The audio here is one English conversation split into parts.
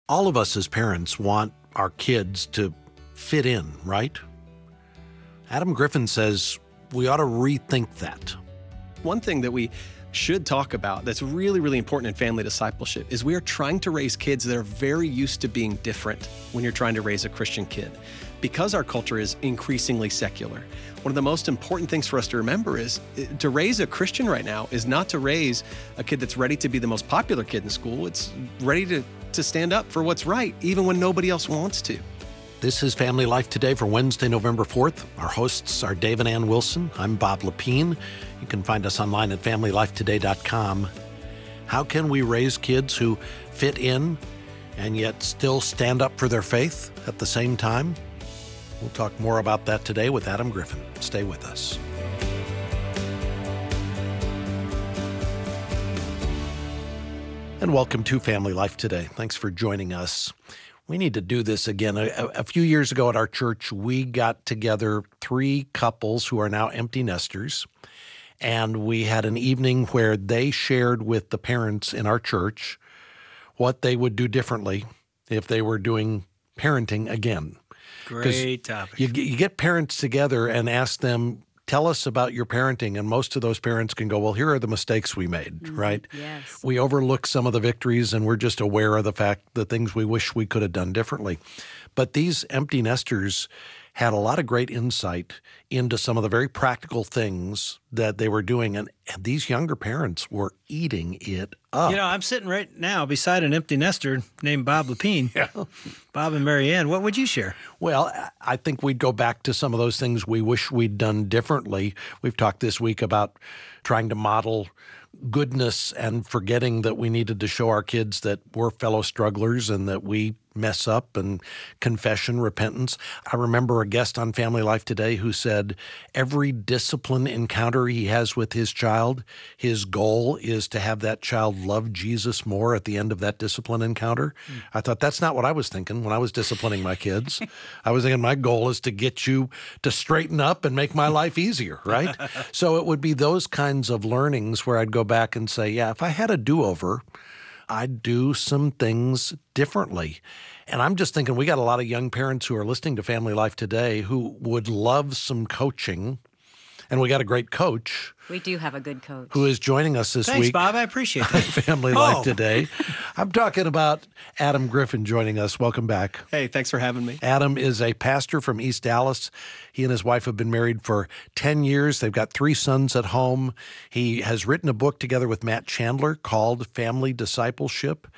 All of us as parents want our kids to fit in, right? Adam Griffin says we ought to rethink that. One thing that we should talk about that's really, really important in family discipleship is we are trying to raise kids that are very used to being different when you're trying to raise a Christian kid. Because our culture is increasingly secular, one of the most important things for us to remember is to raise a Christian right now is not to raise a kid that's ready to be the most popular kid in school. It's ready to stand up for what's right, even when nobody else wants to. This is Family Life Today for Wednesday, November 4th. Our hosts are Dave and Ann Wilson. I'm Bob Lepine. You can find us online at FamilyLifeToday.com. How can we raise kids who fit in and yet still stand up for their faith at the same time? We'll talk more about that today with Adam Griffin. Stay with us. And welcome to Family Life Today. Thanks for joining us. We need to do this again. A few years ago at our church, we got together 3 couples who are now empty nesters, and we had an evening where they shared with the parents in our church what they would do differently if they were doing parenting again. Great topic. You get parents together and ask them, tell us about your parenting, and most of those parents can go, well, here are the mistakes we made, right? Yes. We overlook some of the victories, and we're just aware of the fact, the things we wish we could have done differently. But these empty nesters had a lot of great insight into some of the very practical things that they were doing, and these younger parents were eating it up. You know, I'm sitting right now beside an empty nester named Bob Lepine. Yeah. Bob and Mary Ann, what would you share? Well, I think we'd go back to some of those things we wish we'd done differently. We've talked this week about trying to model goodness and forgetting that we needed to show our kids that we're fellow strugglers and that we mess up, and confession, repentance. I remember a guest on Family Life Today who said every discipline encounter he has with his child, his goal is to have that child love Jesus more at the end of that discipline encounter. I thought that's not what I was thinking when I was disciplining my kids. I was thinking my goal is to get you to straighten up and make my life easier, right? So it would be those kinds of learnings where I'd go back and say, yeah, if I had a do-over, I'd do some things differently. And I'm just thinking we got a lot of young parents who are listening to Family Life Today who would love some coaching. And we got a great coach. We do have a good coach. Who is joining us this Thanks, week. Bob. I appreciate that. Family Life Today. I'm talking about Adam Griffin joining us. Welcome back. Hey, thanks for having me. Adam is a pastor from East Dallas. He and his wife have been married for 10 years. They've got 3 sons at home. He has written a book together with Matt Chandler called Family Discipleship.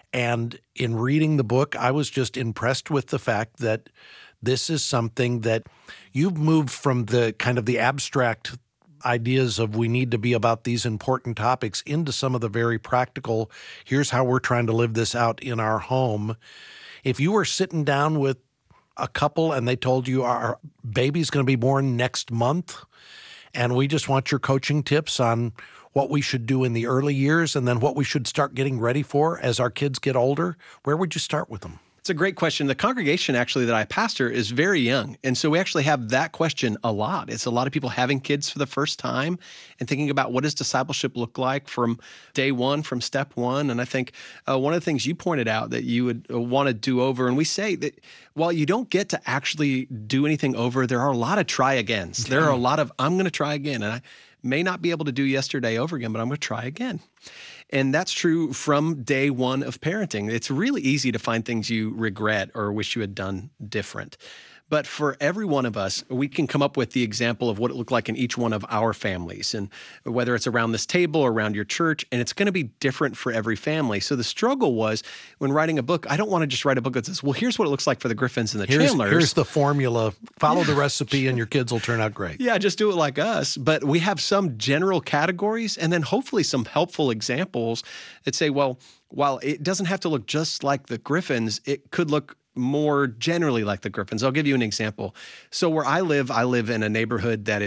And in reading the book, I was just impressed with the fact that this is something that you've moved from the kind of the abstract ideas of we need to be about these important topics into some of the very practical, here's how we're trying to live this out in our home. If you were sitting down with a couple and they told you our baby's going to be born next month and we just want your coaching tips on what we should do in the early years and then what we should start getting ready for as our kids get older, where would you start with them? It's a great question. The congregation actually that I pastor is very young. And so we actually have that question a lot. It's a lot of people having kids for the first time and thinking about what does discipleship look like from day one, from step one. And I think one of the things you pointed out that you would want to do over, and we say that while you don't get to actually do anything over, there are a lot of try agains. There are a lot of, I'm going to try again. And I may not be able to do yesterday over again, but I'm going to try again. And that's true from day one of parenting. It's really easy to find things you regret or wish you had done different. But for every one of us, we can come up with the example of what it looked like in each one of our families, and whether it's around this table or around your church, and it's going to be different for every family. So the struggle was when writing a book, I don't want to just write a book that says, well, here's what it looks like for the Griffins and the Chandlers. Here's the formula. Follow the recipe and your kids will turn out great. Yeah, just do it like us. But we have some general categories and then hopefully some helpful examples that say, well, while it doesn't have to look just like the Griffins, it could look more generally like the Griffins. I'll give you an example. So where I live in a neighborhood that is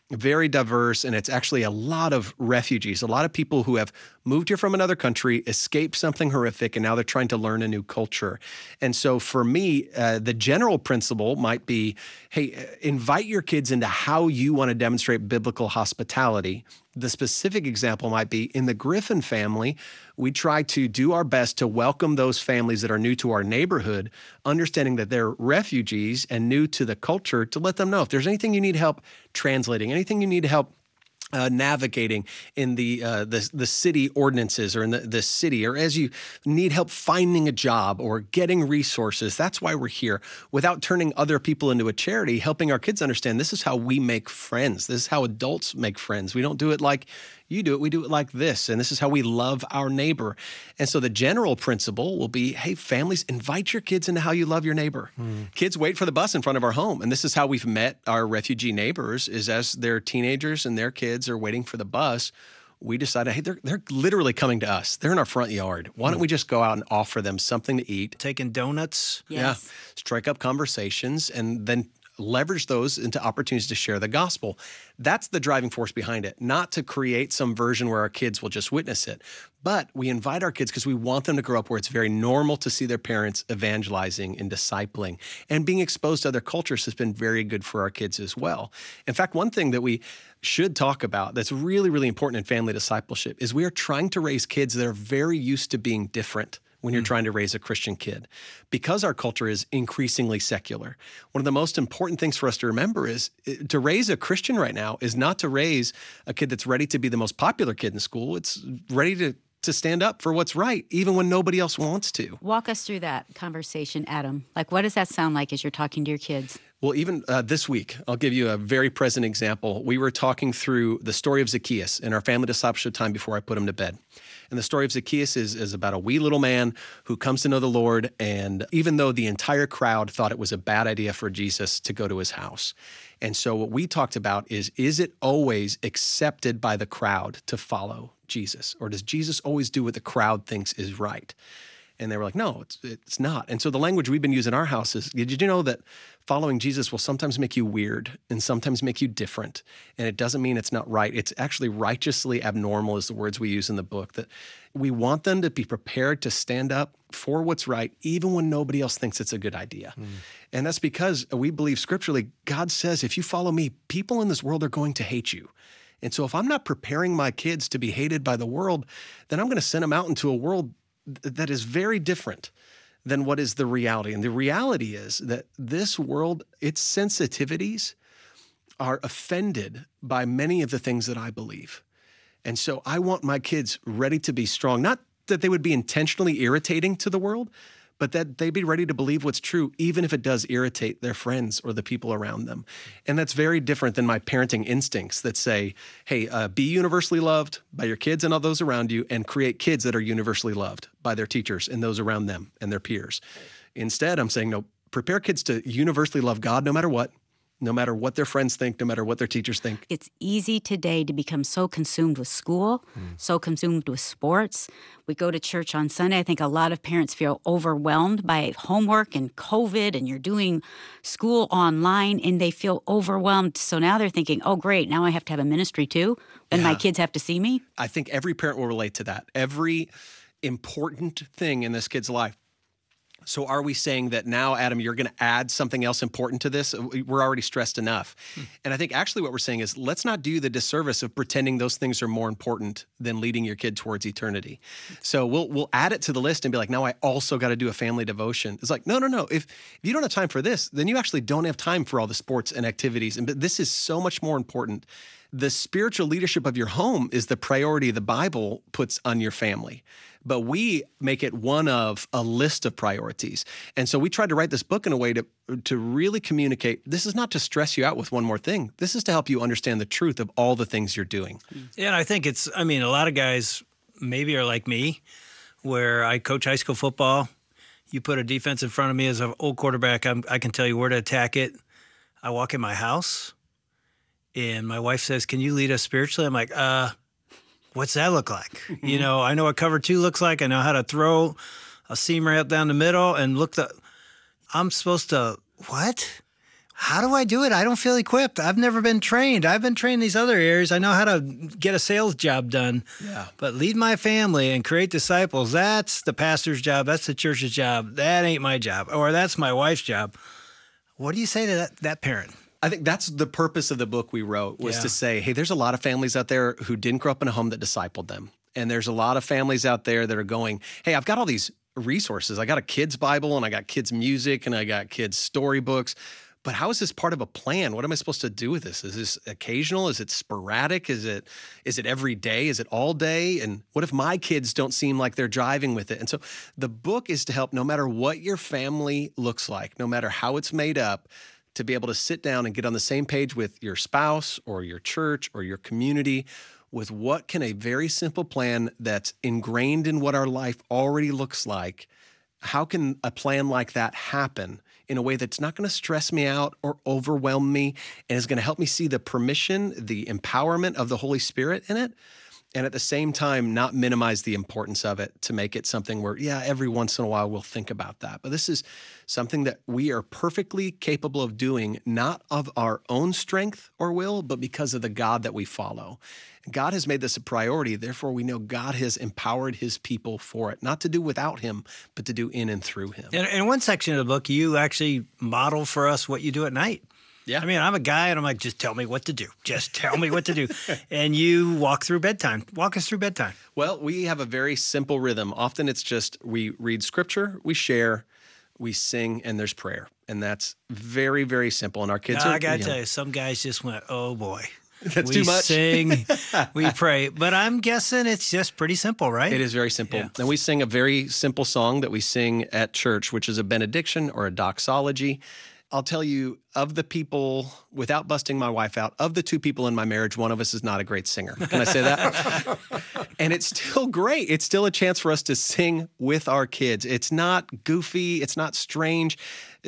very diverse, and it's actually a lot of refugees, a lot of people who have moved here from another country, escaped something horrific, and now they're trying to learn a new culture. And so for me, the general principle might be, hey, invite your kids into how you want to demonstrate biblical hospitality. The specific example might be in the Griffin family, we try to do our best to welcome those families that are new to our neighborhood, understanding that they're refugees and new to the culture, to let them know if there's anything you need help translating, anything you need help navigating in the city ordinances or in the city, or as you need help finding a job or getting resources. That's why we're here, without turning other people into a charity, helping our kids understand this is how we make friends. This is how adults make friends. We don't do it like you do it. We do it like this. And this is how we love our neighbor. And so the general principle will be, hey, families, invite your kids into how you love your neighbor. Kids wait for the bus in front of our home. And this is how we've met our refugee neighbors, is as their teenagers and their kids are waiting for the bus, we decided, hey, they're literally coming to us. They're in our front yard. Why don't we just go out and offer them something to eat? Taking donuts. Yes. Yeah. Strike up conversations and then leverage those into opportunities to share the gospel. That's the driving force behind it, not to create some version where our kids will just witness it. But we invite our kids because we want them to grow up where it's very normal to see their parents evangelizing and discipling. And being exposed to other cultures has been very good for our kids as well. In fact, one thing that we should talk about that's really, really important in family discipleship is we are trying to raise kids that are very used to being different when you're trying to raise a Christian kid. Because our culture is increasingly secular, one of the most important things for us to remember is to raise a Christian right now is not to raise a kid that's ready to be the most popular kid in school. It's ready to stand up for what's right, even when nobody else wants to. Walk us through that conversation, Adam. Like, what does that sound like as you're talking to your kids? Well, even this week, I'll give you a very present example. We were talking through the story of Zacchaeus in our family discipleship time before I put him to bed. And the story of Zacchaeus is about a wee little man who comes to know the Lord. And even though the entire crowd thought it was a bad idea for Jesus to go to his house. And so what we talked about is it always accepted by the crowd to follow Jesus? Or does Jesus always do what the crowd thinks is right? And they were like, no, it's not. And so the language we've been using in our house is, did you know that following Jesus will sometimes make you weird and sometimes make you different? And it doesn't mean it's not right. It's actually righteously abnormal is the words we use in the book, that we want them to be prepared to stand up for what's right, even when nobody else thinks it's a good idea. And that's because we believe scripturally, God says, if you follow me, people in this world are going to hate you. And so if I'm not preparing my kids to be hated by the world, then I'm going to send them out into a world that is very different than what is the reality. And the reality is that this world, its sensitivities are offended by many of the things that I believe. And so I want my kids ready to be strong, not that they would be intentionally irritating to the world, but that they be ready to believe what's true, even if it does irritate their friends or the people around them. And that's very different than my parenting instincts that say, hey, be universally loved by your kids and all those around you, and create kids that are universally loved by their teachers and those around them and their peers. Instead, I'm saying, no, prepare kids to universally love God no matter what their friends think, no matter what their teachers think. It's easy today to become so consumed with school, so consumed with sports. We go to church on Sunday. I think a lot of parents feel overwhelmed by homework and COVID, and you're doing school online, and they feel overwhelmed. So now they're thinking, oh, great, now I have to have a ministry too, and my kids have to see me. I think every parent will relate to that. Every important thing in this kid's life. So are we saying that now, Adam, you're going to add something else important to this? We're already stressed enough. And I think actually what we're saying is let's not do the disservice of pretending those things are more important than leading your kid towards eternity. So we'll add it to the list and be like, now I also got to do a family devotion. It's like, no. If you don't have time for this, then you actually don't have time for all the sports and activities. And this is so much more important. The spiritual leadership of your home is the priority the Bible puts on your family. But we make it one of a list of priorities. And so we tried to write this book in a way to really communicate, this is not to stress you out with one more thing. This is to help you understand the truth of all the things you're doing. Yeah, and I think a lot of guys maybe are like me, where I coach high school football. You put a defense in front of me as an old quarterback, I can tell you where to attack it. I walk in my house, and my wife says, can you lead us spiritually? I'm like, what's that look like? I know what cover 2 looks like. I know how to throw a seam right up down the middle and I'm supposed to, what? how do I do it? I don't feel equipped. I've never been trained. I've been trained in these other areas. I know how to get a sales job done. Yeah. But lead my family and create disciples, that's the pastor's job. That's the church's job. That ain't my job. Or that's my wife's job. What do you say to that parent? I think that's the purpose of the book we wrote, was Yeah. to say, hey, there's a lot of families out there who didn't grow up in a home that discipled them. And there's a lot of families out there that are going, hey, I've got all these resources. I got a kid's Bible and I got kids' music and I got kids' storybooks. But how is this part of a plan? What am I supposed to do with this? Is this occasional? Is it sporadic? Is it every day? Is it all day? And what if my kids don't seem like they're driving with it? And so the book is to help, no matter what your family looks like, no matter how it's made up, to be able to sit down and get on the same page with your spouse or your church or your community with what can a very simple plan that's ingrained in what our life already looks like, how can a plan like that happen in a way that's not going to stress me out or overwhelm me and is going to help me see the permission, the empowerment of the Holy Spirit in it, and at the same time not minimize the importance of it to make it something where, yeah, every once in a while we'll think about that. But this is something that we are perfectly capable of doing, not of our own strength or will, but because of the God that we follow. God has made this a priority. Therefore, we know God has empowered his people for it, not to do without him, but to do in and through him. In one section of the book, you actually model for us what you do at night. Yeah. I mean, I'm a guy, and I'm like, just tell me what to do. Just tell me what to do. And you walk through bedtime. Walk us through bedtime. Well, we have a very simple rhythm. Often it's just we read scripture, we share, we sing, and there's prayer. And that's very, very simple. And our kids Now, are, I got to tell you, some guys just went, oh, boy. That's we too much. sing, we pray. But I'm guessing it's just pretty simple, right? It is very simple. Yeah. And we sing a very simple song that we sing at church, which is a benediction or a doxology. I'll tell you, of the people, without busting my wife out, of the two people in my marriage, one of us is not a great singer. Can I say that? And it's still great. It's still a chance for us to sing with our kids. It's not goofy. It's not strange.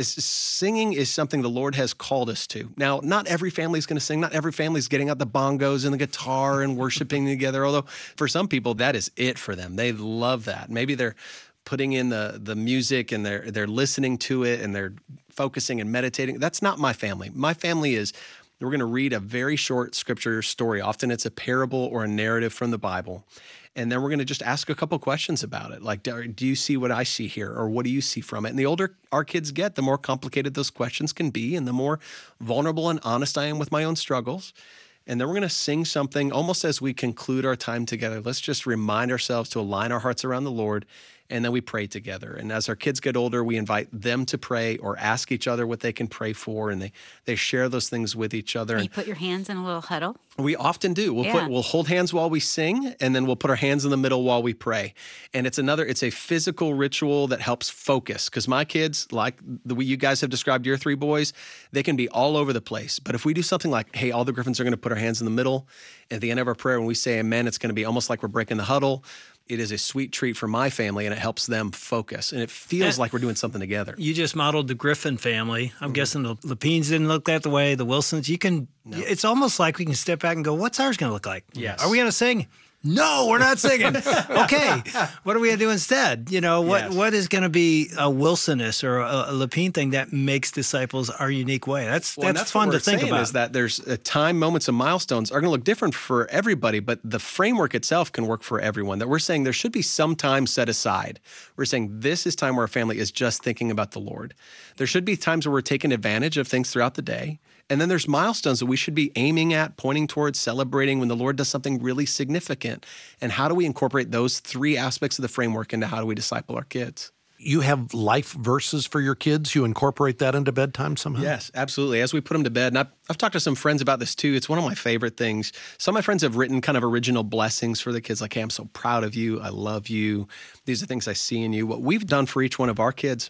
Singing is something the Lord has called us to. Now, not every family is going to sing. Not every family is getting out the bongos and the guitar and worshiping together, although for some people, that is it for them. They love that. Maybe they're putting in the music and they're listening to it and they're focusing and meditating. That's not my family. My family is, we're going to read a very short scripture story. Often it's a parable or a narrative from the Bible. And then we're going to just ask a couple questions about it. Like, do you see what I see here? Or what do you see from it? And the older our kids get, the more complicated those questions can be and the more vulnerable and honest I am with my own struggles. And then we're going to sing something almost as we conclude our time together. Let's just remind ourselves to align our hearts around the Lord, and then we pray together. And as our kids get older, we invite them to pray or ask each other what they can pray for, and they share those things with each other. You put your hands in a little huddle. We often do. We'll hold hands while we sing, and then we'll put our hands in the middle while we pray. And it's a physical ritual that helps focus. Because my kids, like the way you guys have described your three boys, they can be all over the place. But if we do something like, hey, all the Griffins are going to put our hands in the middle, at the end of our prayer, when we say amen, it's going to be almost like we're breaking the huddle. It is a sweet treat for my family, and it helps them focus. And it feels like we're doing something together. You just modeled the Griffin family. I'm guessing the Lapines didn't look that way. The Wilsons, it's almost like we can step back and go, what's ours going to look like? Yes. Are we going to sing? No, we're not singing. Okay. What are we going to do instead? What is going to be a Wilsonist or a Lapine thing that makes disciples our unique way? That's fun to think about. Is that there's time, moments, and milestones are going to look different for everybody, but the framework itself can work for everyone. That we're saying there should be some time set aside. We're saying this is time where our family is just thinking about the Lord. There should be times where we're taking advantage of things throughout the day. And then there's milestones that we should be aiming at, pointing towards, celebrating when the Lord does something really significant. And how do we incorporate those three aspects of the framework into how do we disciple our kids? You have life verses for your kids. You incorporate that into bedtime somehow? Yes, absolutely. As we put them to bed, and I've talked to some friends about this too. It's one of my favorite things. Some of my friends have written kind of original blessings for the kids, like, hey, I'm so proud of you. I love you. These are things I see in you. What we've done for each one of our kids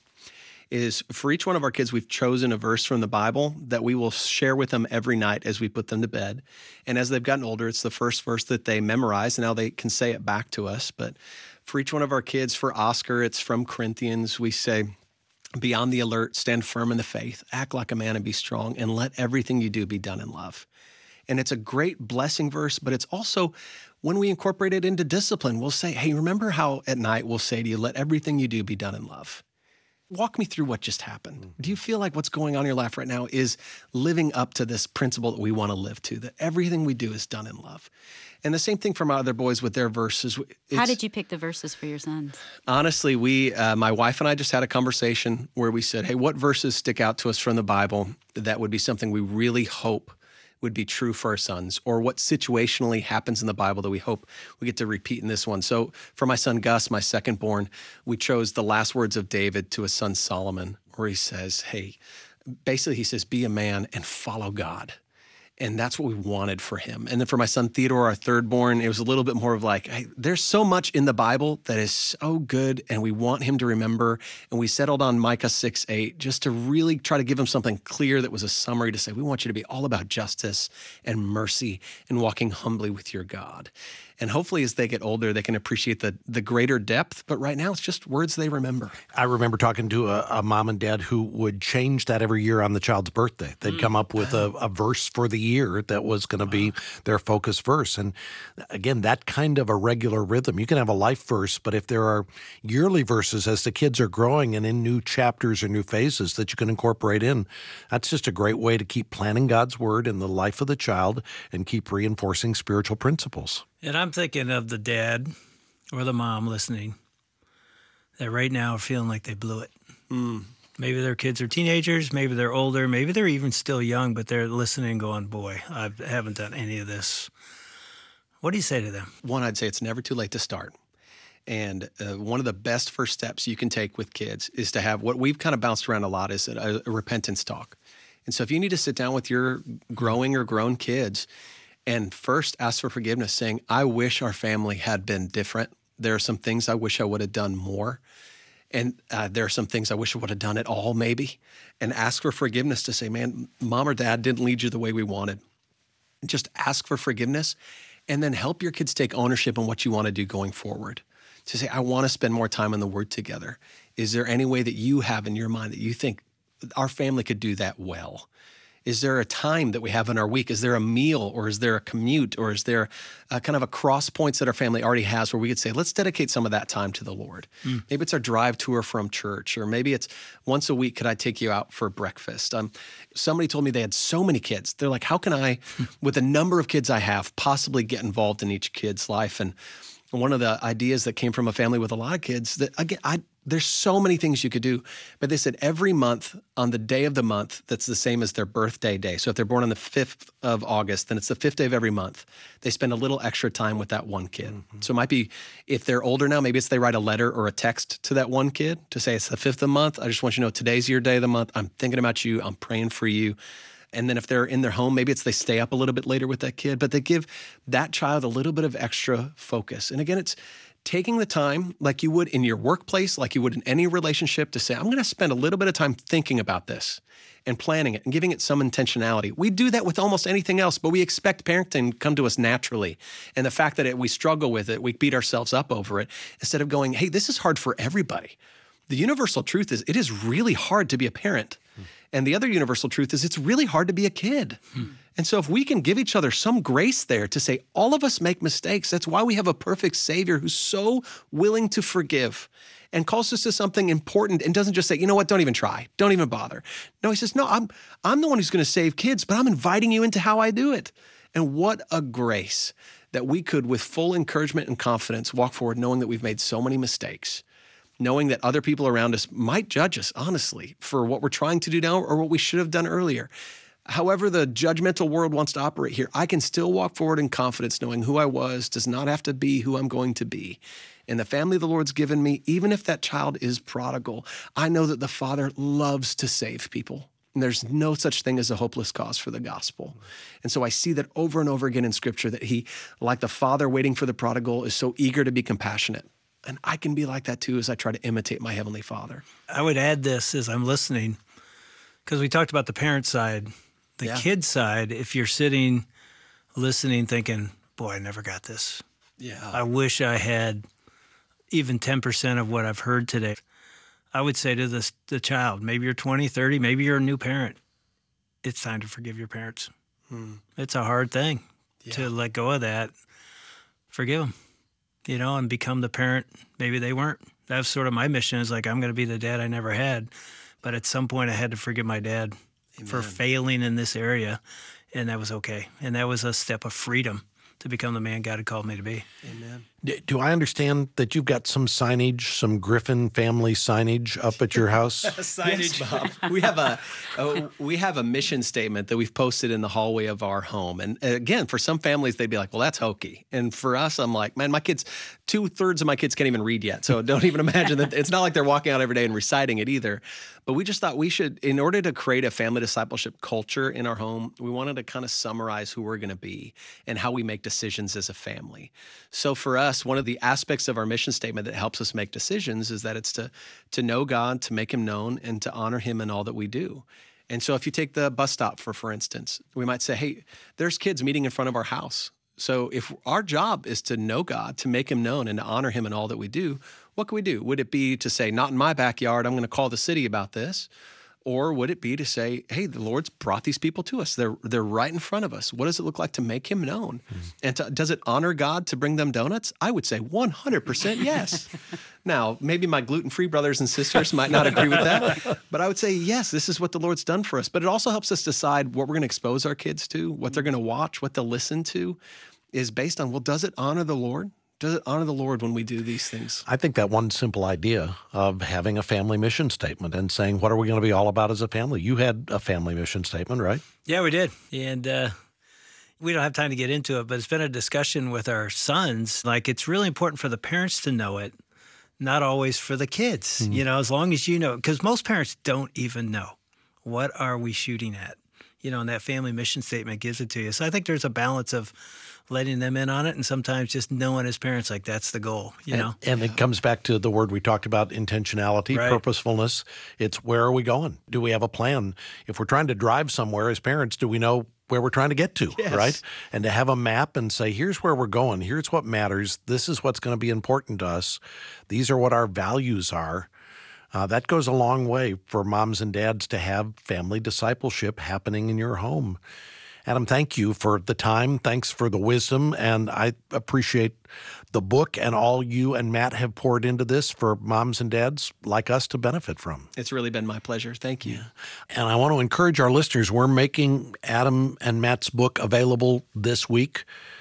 is for each one of our kids, we've chosen a verse from the Bible that we will share with them every night as we put them to bed. And as they've gotten older, it's the first verse that they memorize, and now they can say it back to us. But for each one of our kids, for Oscar, it's from Corinthians. We say, be on the alert, stand firm in the faith, act like a man and be strong, and let everything you do be done in love. And it's a great blessing verse, but it's also, when we incorporate it into discipline, we'll say, hey, remember how at night we'll say to you, let everything you do be done in love. walk me through what just happened. Do you feel like what's going on in your life right now is living up to this principle that we want to live to, that everything we do is done in love? And the same thing for my other boys with their verses. How did you pick the verses for your sons? Honestly, my wife and I just had a conversation where we said, hey, what verses stick out to us from the Bible that would be something we really hope would be true for our sons, or what situationally happens in the Bible that we hope we get to repeat in this one. So for my son Gus, my second born, we chose the last words of David to his son Solomon, where he says, hey, basically he says, be a man and follow God. And that's what we wanted for him. And then for my son Theodore, our third born, it was a little bit more of like, hey, there's so much in the Bible that is so good, and we want him to remember. And we settled on Micah 6:8 just to really try to give him something clear that was a summary to say, we want you to be all about justice and mercy and walking humbly with your God. And hopefully as they get older, they can appreciate the greater depth. But right now, it's just words they remember. I remember talking to a mom and dad who would change that every year on the child's birthday. They'd come up with a verse for the year that was going to be their focus verse. And again, that kind of a regular rhythm. You can have a life verse, but if there are yearly verses as the kids are growing and in new chapters or new phases that you can incorporate in, that's just a great way to keep planting God's word in the life of the child and keep reinforcing spiritual principles. And I'm thinking of the dad or the mom listening that right now are feeling like they blew it. Maybe their kids are teenagers, maybe they're older, maybe they're even still young, but they're listening going, boy, I haven't done any of this. What do you say to them? One, I'd say it's never too late to start. And one of the best first steps you can take with kids is to have what we've kind of bounced around a lot is a repentance talk. And so if you need to sit down with your growing or grown kids and first ask for forgiveness, saying, I wish our family had been different. There are some things I wish I would have done more. And there are some things I wish I would have done at all, maybe. And ask for forgiveness to say, man, mom or dad didn't lead you the way we wanted. Just ask for forgiveness and then help your kids take ownership on what you want to do going forward. To say, I want to spend more time in the Word together. Is there any way that you have in your mind that you think our family could do that well? Is there a time that we have in our week? Is there a meal, or is there a commute, or is there kind of a cross points that our family already has where we could say, let's dedicate some of that time to the Lord? Maybe it's our drive to or from church, or maybe it's once a week, could I take you out for breakfast? Somebody told me they had so many kids. They're like, how can I, with the number of kids I have, possibly get involved in each kid's life? And one of the ideas that came from a family with a lot of kids that, again, there's so many things you could do, but they said every month on the day of the month, that's the same as their birthday day. So if they're born on the 5th of August, then it's the 5th day of every month. They spend a little extra time with that one kid. So it might be, if they're older now, maybe it's they write a letter or a text to that one kid to say, it's the 5th of the month. I just want you to know today's your day of the month. I'm thinking about you. I'm praying for you. And then if they're in their home, maybe it's they stay up a little bit later with that kid, but they give that child a little bit of extra focus. And again, it's taking the time like you would in your workplace, like you would in any relationship, to say, I'm going to spend a little bit of time thinking about this and planning it and giving it some intentionality. We do that with almost anything else, but we expect parenting to come to us naturally. And the fact that we struggle with it, we beat ourselves up over it, instead of going, hey, this is hard for everybody. The universal truth is it is really hard to be a parent. And the other universal truth is it's really hard to be a kid. And so if we can give each other some grace there to say all of us make mistakes, that's why we have a perfect Savior who's so willing to forgive and calls us to something important and doesn't just say, you know what, don't even try, don't even bother. No, he says, no, I'm the one who's going to save kids, but I'm inviting you into how I do it. And what a grace that we could, with full encouragement and confidence, walk forward knowing that we've made so many mistakes, knowing that other people around us might judge us, honestly, for what we're trying to do now or what we should have done earlier. However the judgmental world wants to operate here, I can still walk forward in confidence knowing who I was does not have to be who I'm going to be. And the family the Lord's given me, even if that child is prodigal, I know that the Father loves to save people. And there's no such thing as a hopeless cause for the gospel. And so I see that over and over again in Scripture, that he, like the Father waiting for the prodigal, is so eager to be compassionate. And I can be like that too as I try to imitate my Heavenly Father. I would add this as I'm listening, because we talked about the parent side. The kid side, if you're sitting, listening, thinking, boy, I never got this. Yeah. I wish I had even 10% of what I've heard today. I would say to the child, maybe you're 20, 30, maybe you're a new parent. It's time to forgive your parents. It's a hard thing to let go of that. Forgive them, and become the parent maybe they weren't. That was sort of my mission, is like, I'm going to be the dad I never had. But at some point I had to forgive my dad for failing in this area. And that was okay. And that was a step of freedom to become the man God had called me to be. Amen. Do I understand that you've got some signage, some Griffin family signage up at your house? Signage, Bob. We have a mission statement that we've posted in the hallway of our home. And again, for some families, they'd be like, well, that's hokey. And for us, I'm like, man, my kids, 2/3 of my kids can't even read yet. So don't even imagine that. It's not like they're walking out every day and reciting it either. But we just thought we should, in order to create a family discipleship culture in our home, we wanted to kind of summarize who we're going to be and how we make decisions as a family. So for us, one of the aspects of our mission statement that helps us make decisions is that it's to know God, to make him known, and to honor him in all that we do. And so if you take the bus stop, for instance, we might say, hey, there's kids meeting in front of our house. So if our job is to know God, to make him known, and to honor him in all that we do, what can we do? Would it be to say, not in my backyard, I'm going to call the city about this? Or would it be to say, hey, the Lord's brought these people to us. They're right in front of us. What does it look like to make him known? And does it honor God to bring them donuts? I would say 100% yes. Now, maybe my gluten-free brothers and sisters might not agree with that, but I would say, yes, this is what the Lord's done for us. But it also helps us decide what we're going to expose our kids to, what they're going to watch, what they'll listen to, is based on, well, does it honor the Lord? Does it honor the Lord when we do these things? I think that one simple idea of having a family mission statement and saying, what are we going to be all about as a family? You had a family mission statement, right? Yeah, we did. And we don't have time to get into it, but it's been a discussion with our sons. Like, it's really important for the parents to know it, not always for the kids. You know, as long as you know, because most parents don't even know, what are we shooting at? You know, and that family mission statement gives it to you. So I think there's a balance of letting them in on it, and sometimes just knowing as parents, like, that's the goal, you know? And it comes back to the word we talked about, intentionality, Right. Purposefulness. It's, where are we going? Do we have a plan? If we're trying to drive somewhere as parents, do we know where we're trying to get to, Yes. right? And to have a map and say, here's where we're going. Here's what matters. This is what's going to be important to us. These are what our values are. That goes a long way for moms and dads to have family discipleship happening in your home. Adam, thank you for the time. Thanks for the wisdom. And I appreciate the book and all you and Matt have poured into this for moms and dads like us to benefit from. It's really been my pleasure. Thank you. And I want to encourage our listeners, we're making Adam and Matt's book available this week.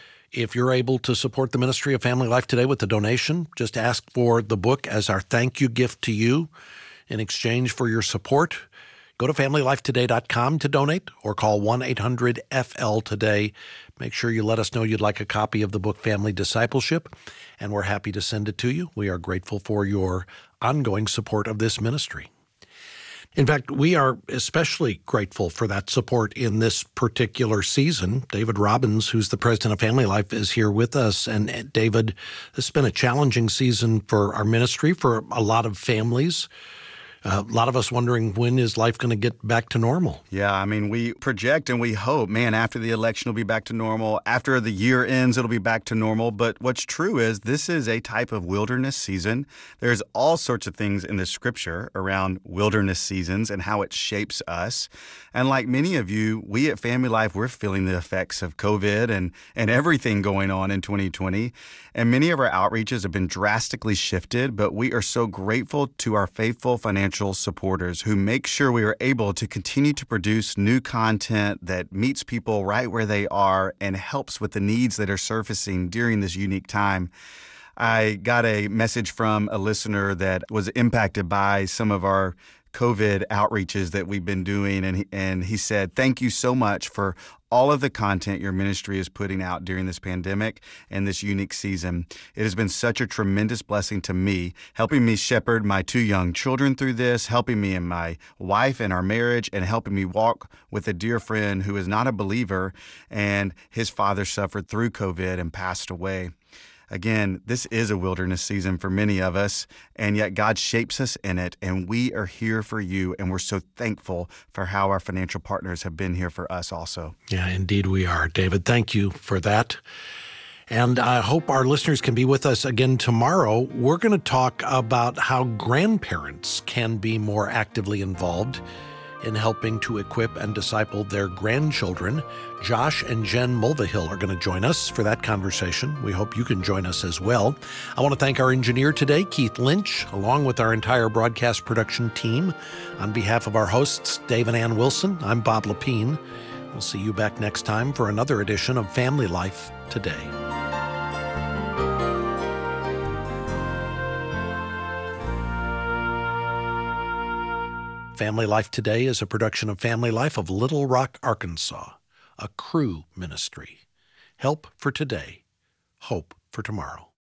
If you're able to support the ministry of Family Life Today with a donation, just ask for the book as our thank you gift to you in exchange for your support. Go to FamilyLifeToday.com to donate or call 1-800-FL-TODAY. Make sure you let us know you'd like a copy of the book Family Discipleship, and we're happy to send it to you. We are grateful for your ongoing support of this ministry. In fact, we are especially grateful for that support in this particular season. David Robbins, who's the president of Family Life, is here with us. And David, this has been a challenging season for our ministry, for a lot of families. A lot of us wondering, when is life going to get back to normal? Yeah, I mean, we project and we hope, man, after the election, it'll be back to normal. After the year ends, it'll be back to normal. But what's true is this is a type of wilderness season. There's all sorts of things in the scripture around wilderness seasons and how it shapes us. And like many of you, we at Family Life, we're feeling the effects of COVID and everything going on in 2020. And many of our outreaches have been drastically shifted, but we are so grateful to our faithful financial supporters who make sure we are able to continue to produce new content that meets people right where they are and helps with the needs that are surfacing during this unique time. I got a message from a listener that was impacted by some of our COVID outreaches that we've been doing, and he said, thank you so much for all of the content your ministry is putting out during this pandemic and this unique season. It has been such a tremendous blessing to me, helping me shepherd my 2 young children through this, helping me and my wife and our marriage, and helping me walk with a dear friend who is not a believer, and his father suffered through COVID and passed away. Again, this is a wilderness season for many of us, and yet God shapes us in it, and we are here for you, and we're so thankful for how our financial partners have been here for us also. Yeah, indeed we are. David, thank you for that. And I hope our listeners can be with us again tomorrow. We're going to talk about how grandparents can be more actively involved in helping to equip and disciple their grandchildren. Josh and Jen Mulvihill are going to join us for that conversation. We hope you can join us as well. I want to thank our engineer today, Keith Lynch, along with our entire broadcast production team. On behalf of our hosts, Dave and Ann Wilson, I'm Bob Lepine. We'll see you back next time for another edition of Family Life Today. Family Life Today is a production of Family Life of Little Rock, Arkansas, a Cru ministry. Help for today, hope for tomorrow.